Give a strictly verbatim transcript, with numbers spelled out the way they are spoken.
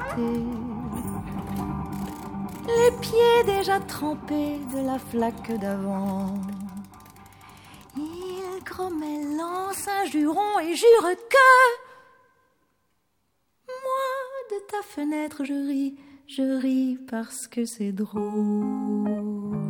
l'été. Les pieds déjà trempés de la flaque d'avant. Il grommelle Saint-Juron et jure que moi, de ta fenêtre, je ris, je ris parce que c'est drôle.